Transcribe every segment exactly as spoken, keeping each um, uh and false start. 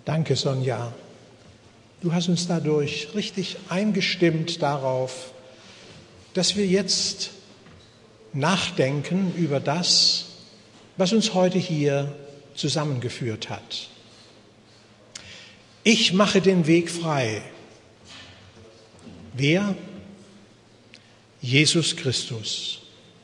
Danke, Sonja. Du hast uns dadurch richtig eingestimmt darauf, dass wir jetzt nachdenken über das, was uns heute hier zusammengeführt hat. Ich mache den Weg frei. Wer? Jesus Christus.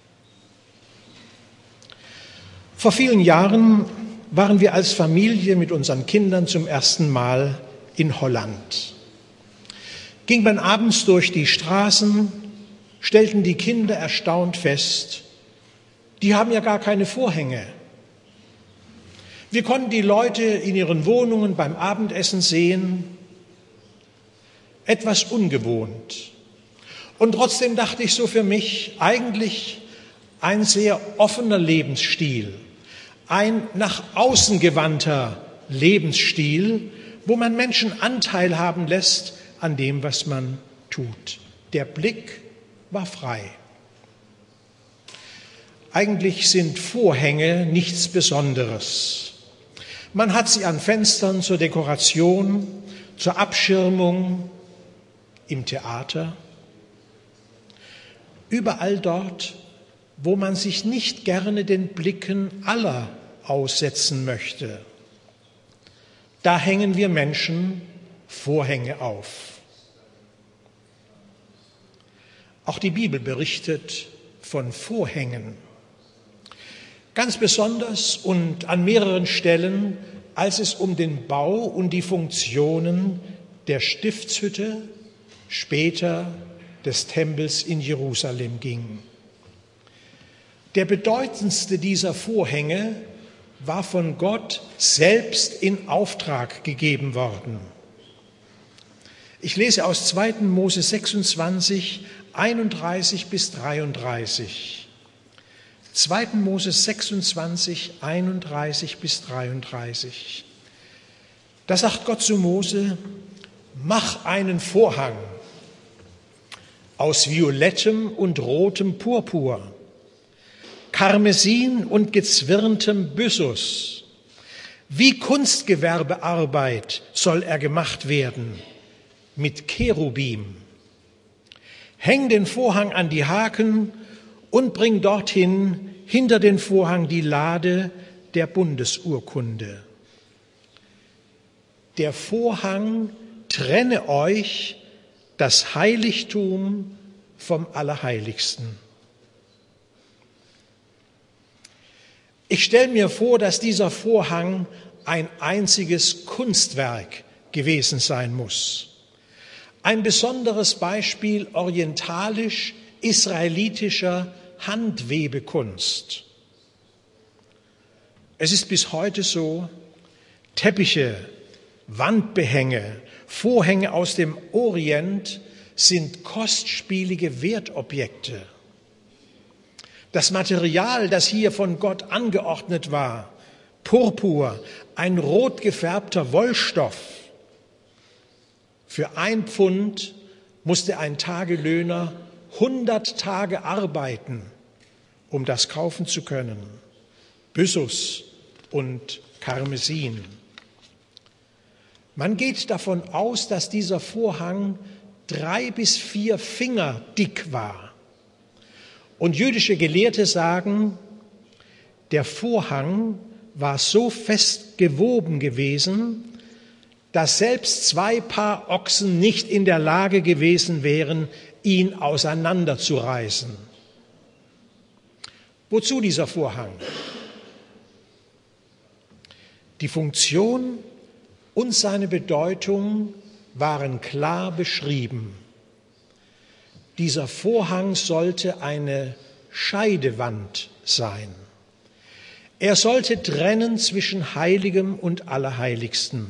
Vor vielen Jahren waren wir als Familie mit unseren Kindern zum ersten Mal in Holland. Ging man abends durch die Straßen, stellten die Kinder erstaunt fest, die haben ja gar keine Vorhänge. Wir konnten die Leute in ihren Wohnungen beim Abendessen sehen, etwas ungewohnt. Und trotzdem dachte ich so für mich, eigentlich ein sehr offener Lebensstil, ein nach außen gewandter Lebensstil, wo man Menschen Anteil haben lässt an dem, was man tut. Der Blick war frei. Eigentlich sind Vorhänge nichts Besonderes. Man hat sie an Fenstern zur Dekoration, zur Abschirmung, im Theater. Überall dort, wo man sich nicht gerne den Blicken aller aussetzen möchte. Da hängen wir Menschen Vorhänge auf. Auch die Bibel berichtet von Vorhängen. Ganz besonders und an mehreren Stellen, als es um den Bau und die Funktionen der Stiftshütte, später des Tempels in Jerusalem ging. Der bedeutendste dieser Vorhänge war von Gott selbst in Auftrag gegeben worden. Ich lese aus zweiten Mose sechsundzwanzig, einunddreißig bis dreiunddreißig. zweiten Mose sechsundzwanzig, einunddreißig bis dreiunddreißig. Da sagt Gott zu Mose: Mach einen Vorhang aus violettem und rotem Purpur, Karmesin und gezwirntem Byssus. Wie Kunstgewerbearbeit soll er gemacht werden, mit Cherubim. Häng den Vorhang an die Haken und bring dorthin hinter den Vorhang die Lade der Bundesurkunde. Der Vorhang trenne euch das Heiligtum vom Allerheiligsten. Ich stelle mir vor, dass dieser Vorhang ein einziges Kunstwerk gewesen sein muss. Ein besonderes Beispiel orientalisch-israelitischer Handwebekunst. Es ist bis heute so, Teppiche, Wandbehänge, Vorhänge aus dem Orient sind kostspielige Wertobjekte. Das Material, das hier von Gott angeordnet war, Purpur, ein rot gefärbter Wollstoff. Für ein Pfund musste ein Tagelöhner hundert Tage arbeiten, um das kaufen zu können. Byssus und Karmesin. Man geht davon aus, dass dieser Vorhang drei bis vier Finger dick war. Und jüdische Gelehrte sagen, der Vorhang war so fest gewoben gewesen, dass selbst zwei Paar Ochsen nicht in der Lage gewesen wären, ihn auseinanderzureißen. Wozu dieser Vorhang? Die Funktion und seine Bedeutung waren klar beschrieben. Dieser Vorhang sollte eine Scheidewand sein. Er sollte trennen zwischen Heiligem und Allerheiligsten.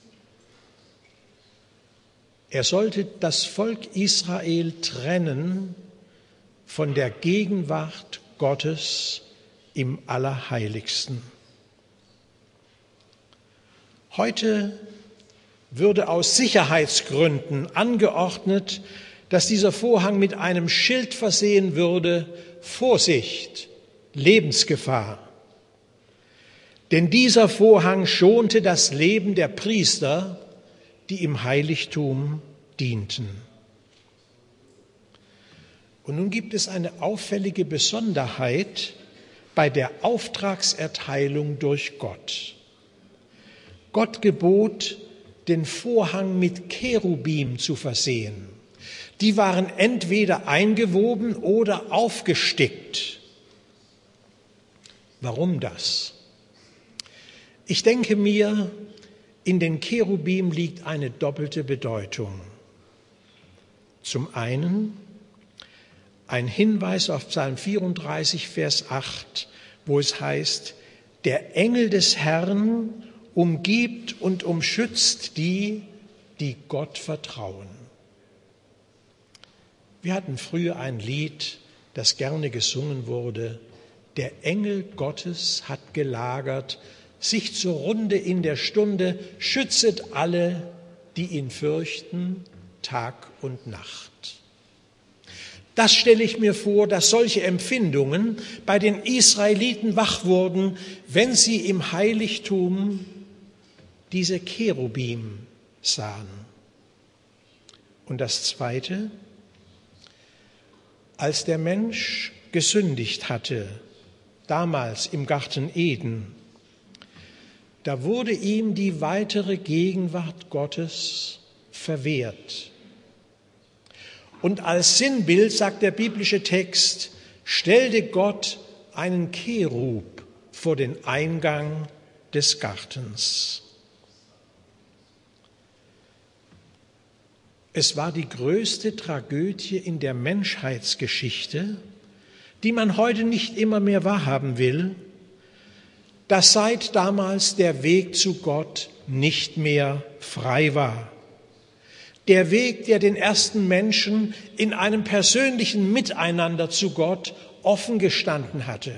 Er sollte das Volk Israel trennen von der Gegenwart Gottes im Allerheiligsten. Heute würde aus Sicherheitsgründen angeordnet, dass dieser Vorhang mit einem Schild versehen würde: Vorsicht, Lebensgefahr. Denn dieser Vorhang schonte das Leben der Priester, die im Heiligtum dienten. Und nun gibt es eine auffällige Besonderheit bei der Auftragserteilung durch Gott. Gott gebot, den Vorhang mit Cherubim zu versehen. Die waren entweder eingewoben oder aufgestickt. Warum das? Ich denke mir, in den Cherubim liegt eine doppelte Bedeutung. Zum einen ein Hinweis auf Psalm vierunddreißig, Vers acht, wo es heißt, der Engel des Herrn umgibt und umschützt die, die Gott vertrauen. Wir hatten früher ein Lied, das gerne gesungen wurde. Der Engel Gottes hat gelagert, sich zur Runde in der Stunde, schützet alle, die ihn fürchten, Tag und Nacht. Das stelle ich mir vor, dass solche Empfindungen bei den Israeliten wach wurden, wenn sie im Heiligtum diese Cherubim sahen. Und das Zweite, als der Mensch gesündigt hatte, damals im Garten Eden, da wurde ihm die weitere Gegenwart Gottes verwehrt. Und als Sinnbild, sagt der biblische Text, stellte Gott einen Cherub vor den Eingang des Gartens. Es war die größte Tragödie in der Menschheitsgeschichte, die man heute nicht immer mehr wahrhaben will, dass seit damals der Weg zu Gott nicht mehr frei war. Der Weg, der den ersten Menschen in einem persönlichen Miteinander zu Gott offen gestanden hatte.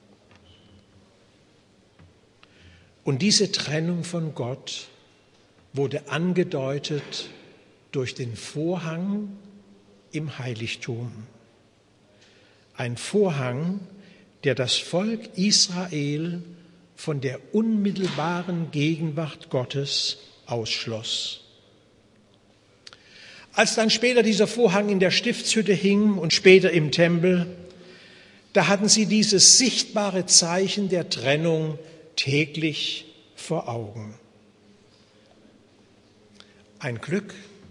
Und diese Trennung von Gott wurde angedeutet durch den Vorhang im Heiligtum. Ein Vorhang, der das Volk Israel von der unmittelbaren Gegenwart Gottes ausschloss. Als dann später dieser Vorhang in der Stiftshütte hing und später im Tempel, da hatten sie dieses sichtbare Zeichen der Trennung täglich vor Augen. Ein Glück.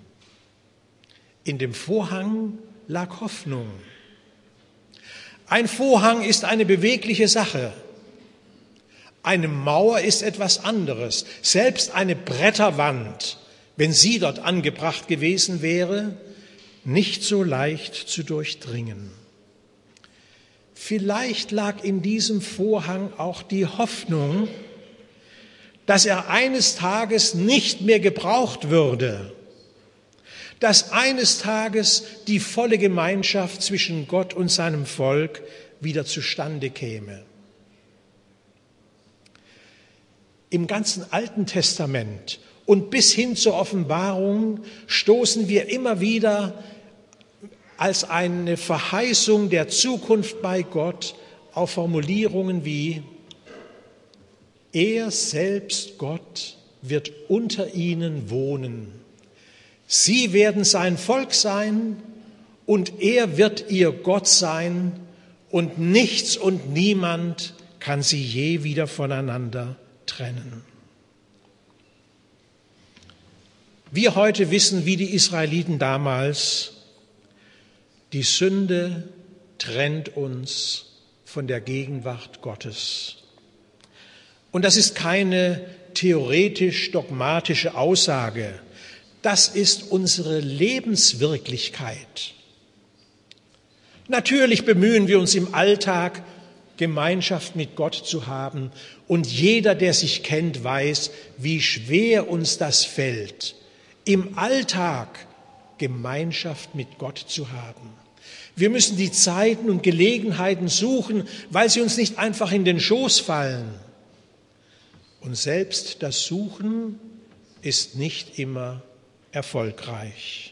In dem Vorhang lag Hoffnung. Ein Vorhang ist eine bewegliche Sache. Eine Mauer ist etwas anderes. Selbst eine Bretterwand, wenn sie dort angebracht gewesen wäre, nicht so leicht zu durchdringen. Vielleicht lag in diesem Vorhang auch die Hoffnung, dass er eines Tages nicht mehr gebraucht würde, dass eines Tages die volle Gemeinschaft zwischen Gott und seinem Volk wieder zustande käme. Im ganzen Alten Testament und bis hin zur Offenbarung stoßen wir immer wieder als eine Verheißung der Zukunft bei Gott auf Formulierungen wie: Er selbst, Gott, wird unter ihnen wohnen. Sie werden sein Volk sein und er wird ihr Gott sein und nichts und niemand kann sie je wieder voneinander trennen. Wir heute wissen, wie die Israeliten damals, die Sünde trennt uns von der Gegenwart Gottes. Und das ist keine theoretisch-dogmatische Aussage. Das ist unsere Lebenswirklichkeit. Natürlich bemühen wir uns im Alltag, Gemeinschaft mit Gott zu haben. Und jeder, der sich kennt, weiß, wie schwer uns das fällt, im Alltag Gemeinschaft mit Gott zu haben. Wir müssen die Zeiten und Gelegenheiten suchen, weil sie uns nicht einfach in den Schoß fallen. Und selbst das Suchen ist nicht immer erfolgreich.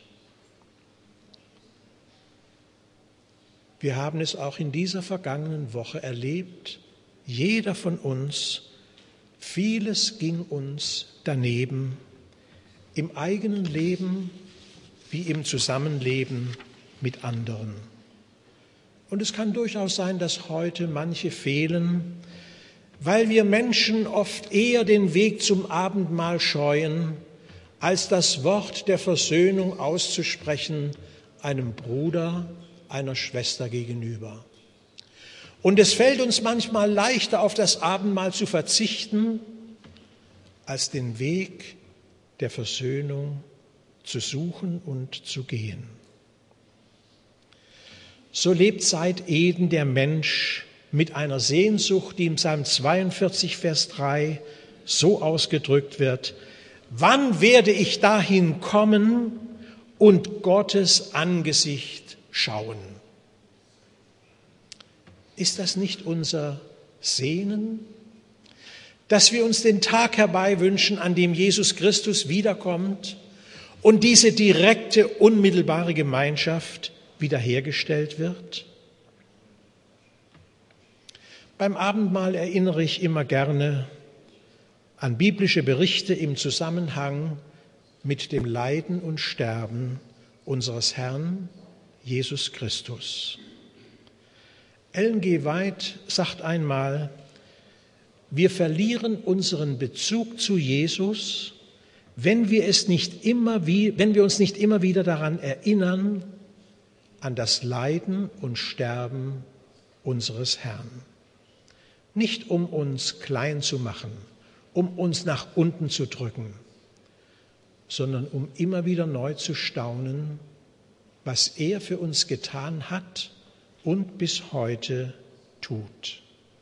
Wir haben es auch in dieser vergangenen Woche erlebt. Jeder von uns Vieles ging uns daneben, im eigenen Leben wie im Zusammenleben mit anderen. Und es kann durchaus sein, dass heute manche fehlen, weil wir Menschen oft eher den Weg zum Abendmahl scheuen, als das Wort der Versöhnung auszusprechen einem Bruder, einer Schwester gegenüber. Und es fällt uns manchmal leichter, auf das Abendmahl zu verzichten, als den Weg der Versöhnung zu suchen und zu gehen. So lebt seit Eden der Mensch mit einer Sehnsucht, die im Psalm zweiundvierzig, Vers drei so ausgedrückt wird: Wann werde ich dahin kommen und Gottes Angesicht schauen? Ist das nicht unser Sehnen, dass wir uns den Tag herbeiwünschen, an dem Jesus Christus wiederkommt und diese direkte, unmittelbare Gemeinschaft wiederhergestellt wird? Beim Abendmahl erinnere ich immer gerne an biblische Berichte im Zusammenhang mit dem Leiden und Sterben unseres Herrn Jesus Christus. Ellen G. White sagt einmal: Wir verlieren unseren Bezug zu Jesus, wenn wir, es nicht immer wie, wenn wir uns nicht immer wieder daran erinnern, an das Leiden und Sterben unseres Herrn. Nicht um uns klein zu machen, um uns nach unten zu drücken, sondern um immer wieder neu zu staunen, was er für uns getan hat und bis heute tut.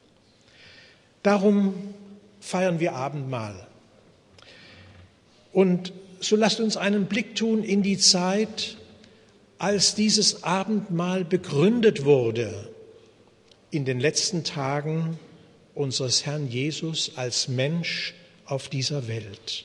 Darum feiern wir Abendmahl. Und so lasst uns einen Blick tun in die Zeit, als dieses Abendmahl begründet wurde, in den letzten Tagen unseres Herrn Jesus als Mensch auf dieser Welt.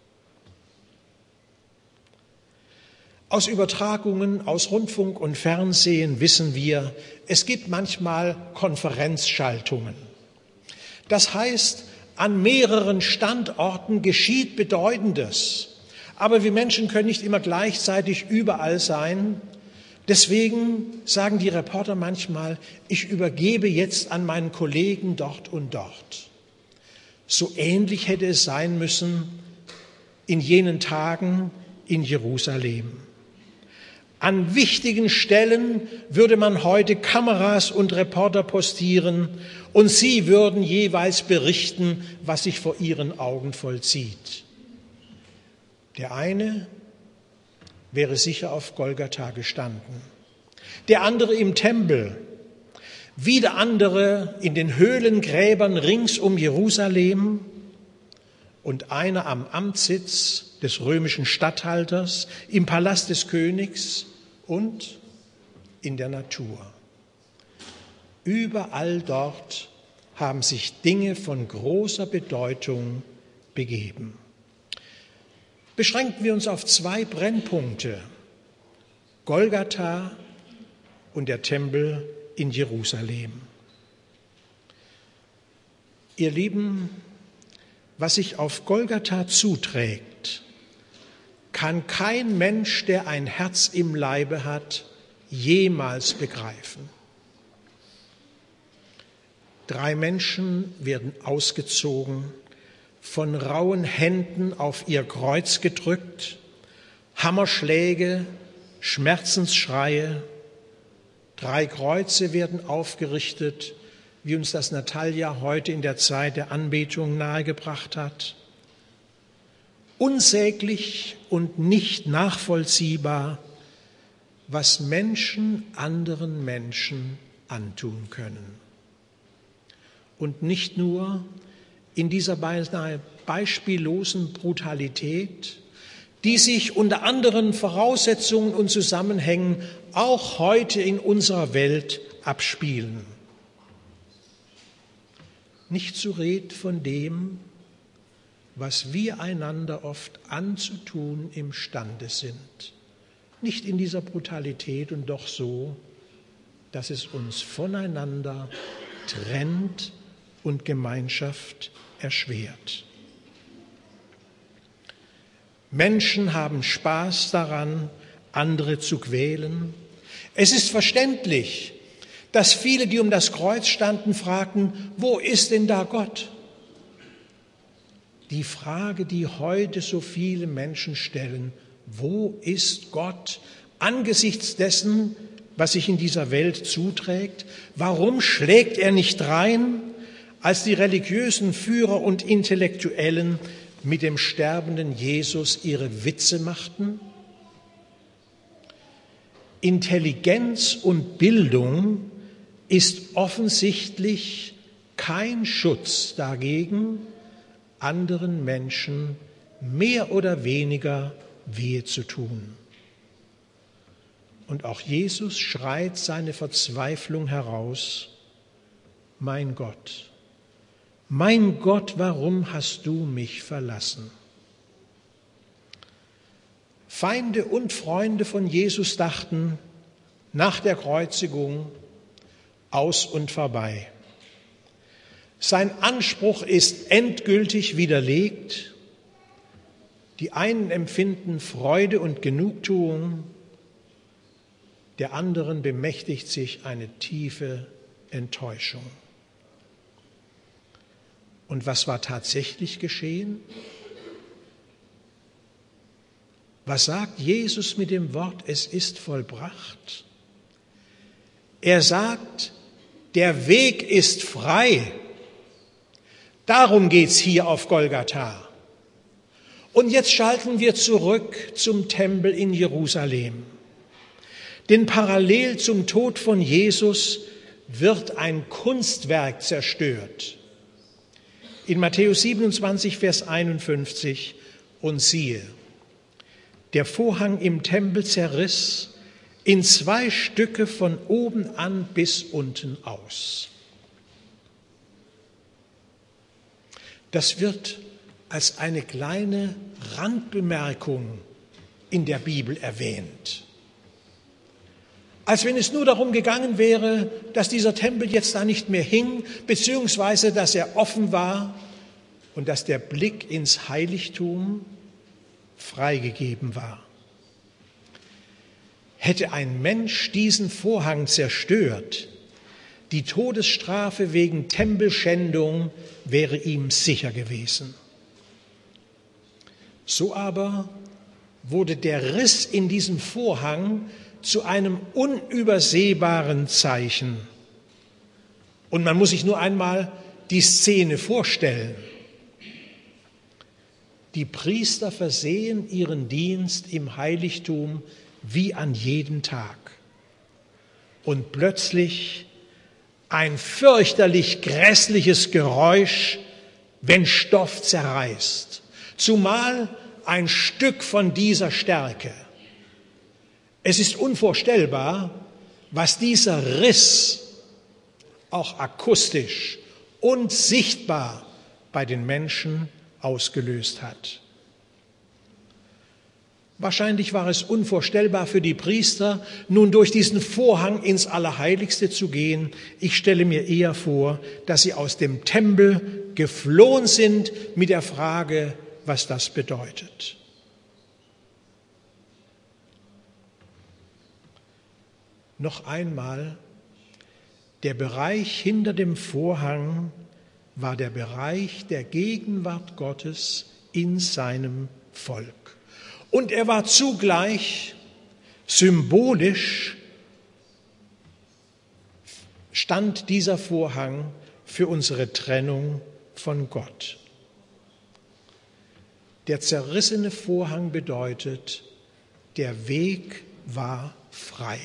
Aus Übertragungen, aus Rundfunk und Fernsehen wissen wir, es gibt manchmal Konferenzschaltungen. Das heißt, an mehreren Standorten geschieht Bedeutendes. Aber wir Menschen können nicht immer gleichzeitig überall sein. Deswegen sagen die Reporter manchmal, ich übergebe jetzt an meinen Kollegen dort und dort. So ähnlich hätte es sein müssen in jenen Tagen in Jerusalem. An wichtigen Stellen würde man heute Kameras und Reporter postieren und sie würden jeweils berichten, was sich vor ihren Augen vollzieht. Der eine wäre sicher auf Golgatha gestanden, der andere im Tempel, wieder andere in den Höhlengräbern rings um Jerusalem und einer am Amtssitz des römischen Statthalters, im Palast des Königs und in der Natur. Überall dort haben sich Dinge von großer Bedeutung begeben. Beschränken wir uns auf zwei Brennpunkte: Golgatha und der Tempel in Jerusalem. Ihr Lieben, was sich auf Golgatha zuträgt, kann kein Mensch, der ein Herz im Leibe hat, jemals begreifen. Drei Menschen werden ausgezogen, von rauen Händen auf ihr Kreuz gedrückt, Hammerschläge, Schmerzensschreie. Drei Kreuze werden aufgerichtet, wie uns das Natalia heute in der Zeit der Anbetung nahegebracht hat. Unsäglich und nicht nachvollziehbar, was Menschen anderen Menschen antun können. Und nicht nur in dieser beinahe beispiellosen Brutalität, die sich unter anderen Voraussetzungen und Zusammenhängen auch heute in unserer Welt abspielen. Nicht zu reden von dem, was wir einander oft anzutun imstande sind. Nicht in dieser Brutalität und doch so, dass es uns voneinander trennt und Gemeinschaft erschwert. Menschen haben Spaß daran, andere zu quälen. Es ist verständlich, dass viele, die um das Kreuz standen, fragten, wo ist denn da Gott? Die Frage, die heute so viele Menschen stellen, wo ist Gott angesichts dessen, was sich in dieser Welt zuträgt? Warum schlägt er nicht rein, als die religiösen Führer und Intellektuellen mit dem sterbenden Jesus ihre Witze machten? Intelligenz und Bildung ist offensichtlich kein Schutz dagegen, anderen Menschen mehr oder weniger wehe zu tun. Und auch Jesus schreit seine Verzweiflung heraus: Mein Gott, mein Gott, warum hast du mich verlassen? Feinde und Freunde von Jesus dachten nach der Kreuzigung: aus und vorbei. Sein Anspruch ist endgültig widerlegt. Die einen empfinden Freude und Genugtuung, der anderen bemächtigt sich eine tiefe Enttäuschung. Und was war tatsächlich geschehen? Was sagt Jesus mit dem Wort, es ist vollbracht? Er sagt, der Weg ist frei. Darum geht's hier auf Golgatha. Und jetzt schalten wir zurück zum Tempel in Jerusalem. Denn parallel zum Tod von Jesus wird ein Kunstwerk zerstört. In Matthäus siebenundzwanzig, Vers einundfünfzig: Und siehe, der Vorhang im Tempel zerriss in zwei Stücke von oben an bis unten aus. Das wird als eine kleine Randbemerkung in der Bibel erwähnt. Als wenn es nur darum gegangen wäre, dass dieser Tempel jetzt da nicht mehr hing, beziehungsweise dass er offen war und dass der Blick ins Heiligtum freigegeben war. Hätte ein Mensch diesen Vorhang zerstört, die Todesstrafe wegen Tempelschändung wäre ihm sicher gewesen. So aber wurde der Riss in diesem Vorhang zu einem unübersehbaren Zeichen. Und man muss sich nur einmal die Szene vorstellen. Die Priester versehen ihren Dienst im Heiligtum wie an jedem Tag. Und plötzlich ein fürchterlich grässliches Geräusch, wenn Stoff zerreißt. Zumal ein Stück von dieser Stärke. Es ist unvorstellbar, was dieser Riss auch akustisch und sichtbar bei den Menschen ausgelöst hat. Wahrscheinlich war es unvorstellbar für die Priester, nun durch diesen Vorhang ins Allerheiligste zu gehen. Ich stelle mir eher vor, dass sie aus dem Tempel geflohen sind mit der Frage, was das bedeutet. Noch einmal, der Bereich hinter dem Vorhang war der Bereich der Gegenwart Gottes in seinem Volk. Und er war zugleich symbolisch, stand dieser Vorhang für unsere Trennung von Gott. Der zerrissene Vorhang bedeutet, der Weg war frei.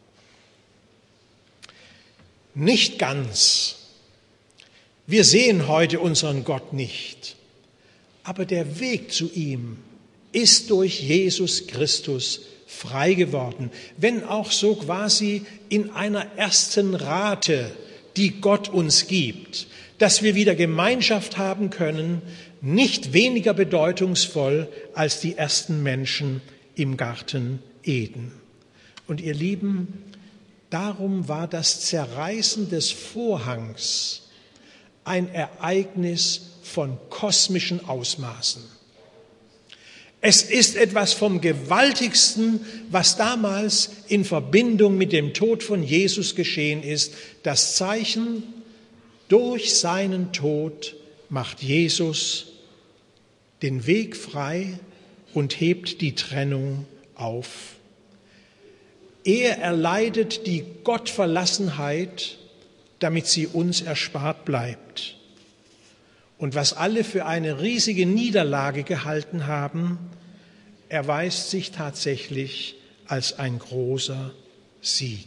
Nicht ganz. Wir sehen heute unseren Gott nicht, aber der Weg zu ihm ist durch Jesus Christus frei geworden, wenn auch so quasi in einer ersten Rate, die Gott uns gibt, dass wir wieder Gemeinschaft haben können, nicht weniger bedeutungsvoll als die ersten Menschen im Garten Eden. Und ihr Lieben, darum war das Zerreißen des Vorhangs ein Ereignis von kosmischen Ausmaßen. Es ist etwas vom Gewaltigsten, was damals in Verbindung mit dem Tod von Jesus geschehen ist. Das Zeichen: durch seinen Tod macht Jesus den Weg frei und hebt die Trennung auf. Er erleidet die Gottverlassenheit, damit sie uns erspart bleibt. Und was alle für eine riesige Niederlage gehalten haben, erweist sich tatsächlich als ein großer Sieg.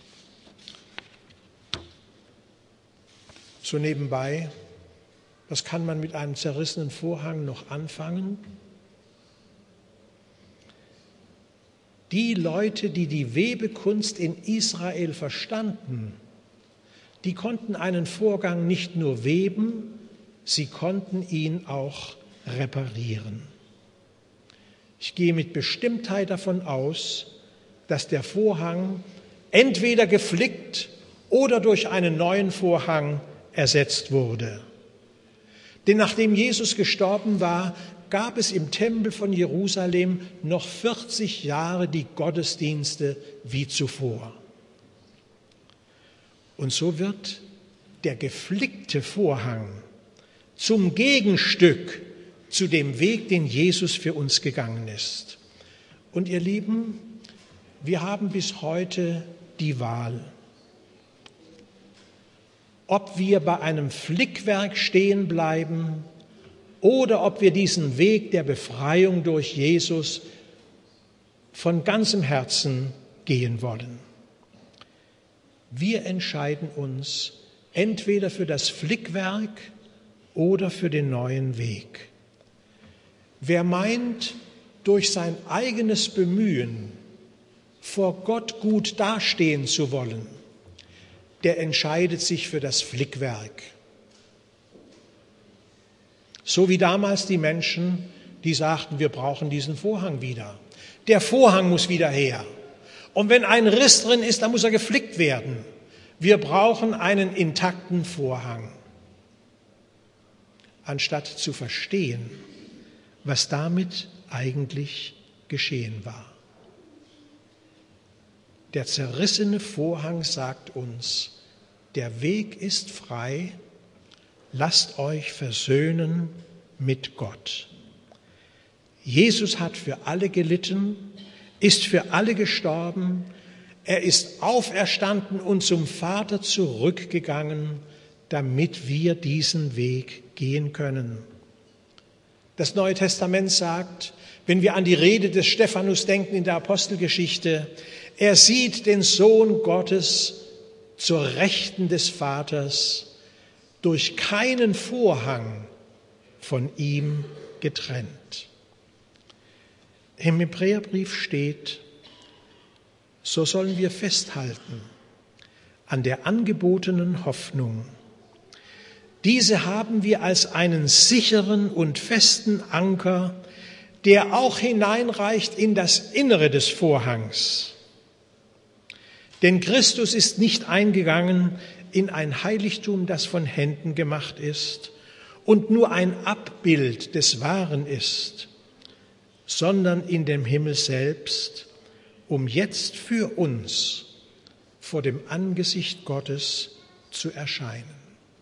So nebenbei, was kann man mit einem zerrissenen Vorhang noch anfangen? Die Leute, die die Webekunst in Israel verstanden, die konnten einen Vorgang nicht nur weben, sie konnten ihn auch reparieren. Ich gehe mit Bestimmtheit davon aus, dass der Vorhang entweder geflickt oder durch einen neuen Vorhang ersetzt wurde. Denn nachdem Jesus gestorben war, gab es im Tempel von Jerusalem noch vierzig Jahre die Gottesdienste wie zuvor. Und so wird der geflickte Vorhang zum Gegenstück zu dem Weg, den Jesus für uns gegangen ist. Und ihr Lieben, wir haben bis heute die Wahl, ob wir bei einem Flickwerk stehen bleiben oder ob wir diesen Weg der Befreiung durch Jesus von ganzem Herzen gehen wollen. Wir entscheiden uns entweder für das Flickwerk oder für den neuen Weg. Wer meint, durch sein eigenes Bemühen vor Gott gut dastehen zu wollen, der entscheidet sich für das Flickwerk. So wie damals die Menschen, die sagten, wir brauchen diesen Vorhang wieder. Der Vorhang muss wieder her. Und wenn ein Riss drin ist, dann muss er geflickt werden. Wir brauchen einen intakten Vorhang. Anstatt zu verstehen, was damit eigentlich geschehen war. Der zerrissene Vorhang sagt uns, der Weg ist frei, lasst euch versöhnen mit Gott. Jesus hat für alle gelitten, ist für alle gestorben, er ist auferstanden und zum Vater zurückgegangen, damit wir diesen Weg gehen können. Das Neue Testament sagt, wenn wir an die Rede des Stephanus denken in der Apostelgeschichte, er sieht den Sohn Gottes zur Rechten des Vaters, durch keinen Vorhang von ihm getrennt. Im Hebräerbrief steht, so sollen wir festhalten an der angebotenen Hoffnung. Diese haben wir als einen sicheren und festen Anker, der auch hineinreicht in das Innere des Vorhangs. Denn Christus ist nicht eingegangen in ein Heiligtum, das von Händen gemacht ist und nur ein Abbild des Wahren ist, sondern in dem Himmel selbst, um jetzt für uns vor dem Angesicht Gottes zu erscheinen.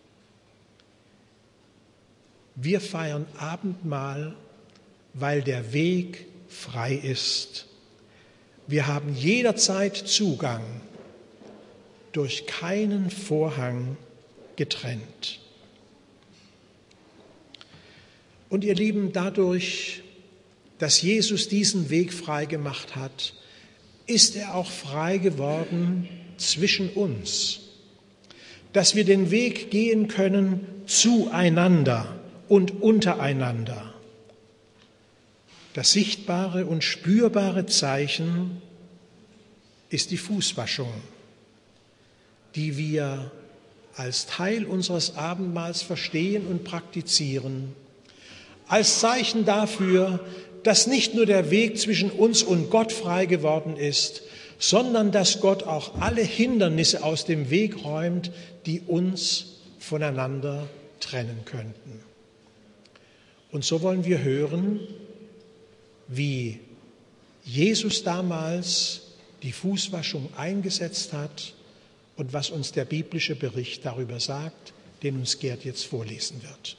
Wir feiern Abendmahl, weil der Weg frei ist. Wir haben jederzeit Zugang, durch keinen Vorhang getrennt. Und ihr Lieben, dadurch, dass Jesus diesen Weg frei gemacht hat, ist er auch frei geworden zwischen uns, dass wir den Weg gehen können zueinander und untereinander. Das sichtbare und spürbare Zeichen ist die Fußwaschung, die wir als Teil unseres Abendmahls verstehen und praktizieren, als Zeichen dafür, dass nicht nur der Weg zwischen uns und Gott frei geworden ist, sondern dass Gott auch alle Hindernisse aus dem Weg räumt, die uns voneinander trennen könnten. Und so wollen wir hören, wie Jesus damals die Fußwaschung eingesetzt hat und was uns der biblische Bericht darüber sagt, den uns Gerd jetzt vorlesen wird.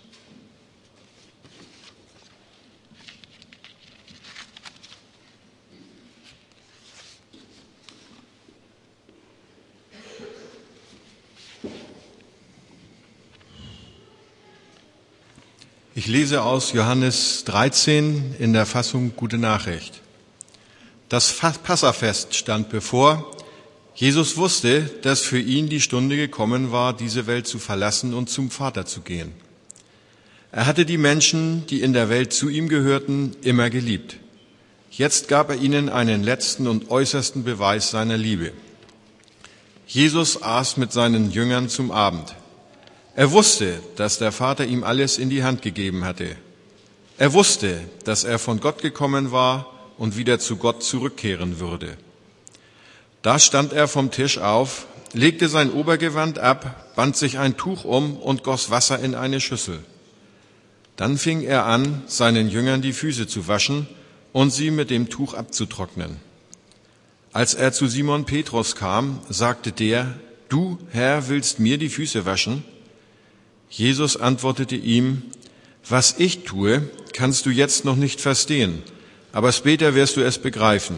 Ich lese aus Johannes dreizehn in der Fassung Gute Nachricht. Das Passafest stand bevor. Jesus wusste, dass für ihn die Stunde gekommen war, diese Welt zu verlassen und zum Vater zu gehen. Er hatte die Menschen, die in der Welt zu ihm gehörten, immer geliebt. Jetzt gab er ihnen einen letzten und äußersten Beweis seiner Liebe. Jesus aß mit seinen Jüngern zum Abend. Er wusste, dass der Vater ihm alles in die Hand gegeben hatte. Er wusste, dass er von Gott gekommen war und wieder zu Gott zurückkehren würde. Da stand er vom Tisch auf, legte sein Obergewand ab, band sich ein Tuch um und goss Wasser in eine Schüssel. Dann fing er an, seinen Jüngern die Füße zu waschen und sie mit dem Tuch abzutrocknen. Als er zu Simon Petrus kam, sagte der: Du, Herr, willst mir die Füße waschen? Jesus antwortete ihm: Was ich tue, kannst du jetzt noch nicht verstehen, aber später wirst du es begreifen.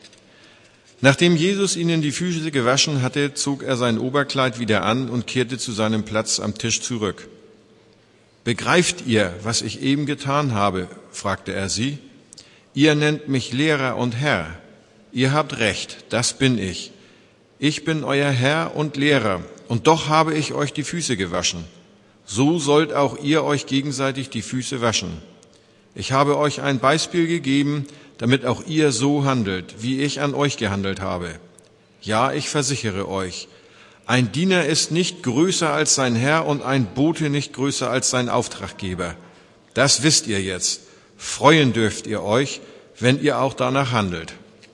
Nachdem Jesus ihnen die Füße gewaschen hatte, zog er sein Oberkleid wieder an und kehrte zu seinem Platz am Tisch zurück. Begreift ihr, was ich eben getan habe? Fragte er sie. Ihr nennt mich Lehrer und Herr. Ihr habt recht, das bin ich. Ich bin euer Herr und Lehrer, und doch habe ich euch die Füße gewaschen. So sollt auch ihr euch gegenseitig die Füße waschen. Ich habe euch ein Beispiel gegeben, damit auch ihr so handelt, wie ich an euch gehandelt habe. Ja, ich versichere euch, ein Diener ist nicht größer als sein Herr und ein Bote nicht größer als sein Auftraggeber. Das wisst ihr jetzt. Freuen dürft ihr euch, wenn ihr auch danach handelt.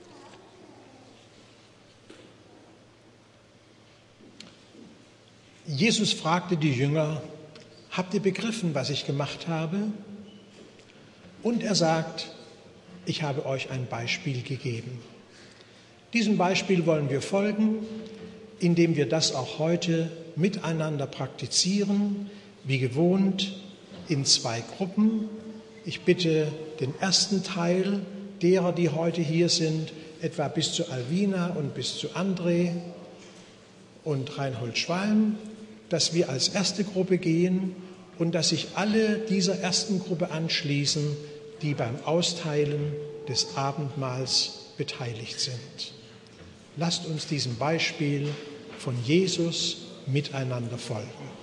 Jesus fragte die Jünger: Habt ihr begriffen, was ich gemacht habe? Und er sagt: Ich habe euch ein Beispiel gegeben. Diesem Beispiel wollen wir folgen, indem wir das auch heute miteinander praktizieren, wie gewohnt in zwei Gruppen. Ich bitte den ersten Teil derer, die heute hier sind, etwa bis zu Alvina und bis zu André und Reinhold Schwalm, dass wir als erste Gruppe gehen und dass sich alle dieser ersten Gruppe anschließen, die beim Austeilen des Abendmahls beteiligt sind. Lasst uns diesem Beispiel von Jesus miteinander folgen.